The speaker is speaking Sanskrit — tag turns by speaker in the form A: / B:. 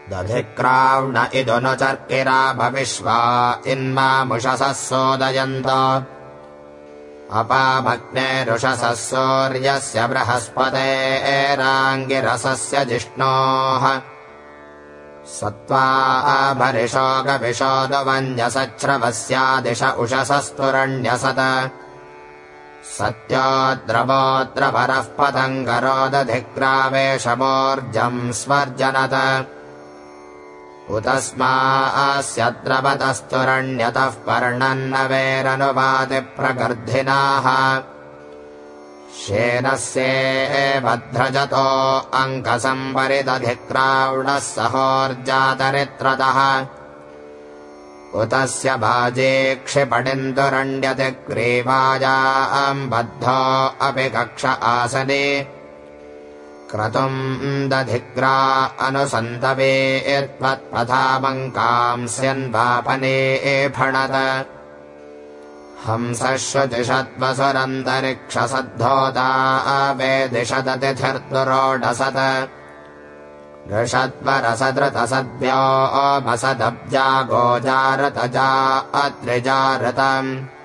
A: दधिक्राव्ण इदुनु चर्किरा भविष्वा इन्मामुषसः सोदयन्त अपाभग्ने रुषसः सूर्यस्य बृहस्पतेराङ्गिरसस्य जिष्णोः सत्त्वा भरिषो गविषोदवन्यसच्छ्रवस्यादिश उषसस्तुरण्यसत सत्योद्रवोद्रभरः पतङ्गरोदधिग्रावेशमोर्जम् स्वर्जनत उतस्मास्यद्रवतस्तुरण्यतः पर्णन्नवेरनुवाति प्रगर्धिनाः शेनस्येभद्रजतो अङ्कसम्परिदधिक्राव्णः सहोर्जातरित्रतः उतस्य भाजे क्षिपणिन्दुरण्यति ग्रीवायाम् बद्धो अपि कक्ष आसने क्रतुम् दधिग्रा अनुसन्तवे त्वत्पथामङ्कांस्यन्वापने फणत हंसः शुचिषद्वसुरन्तरिक्षसद्धोता वेदिशदतिथिर्दुरोढसत ऋषद्वरसदृतसद्भ्यो भसदब्जा गोजारतजा अत्रिजारतम्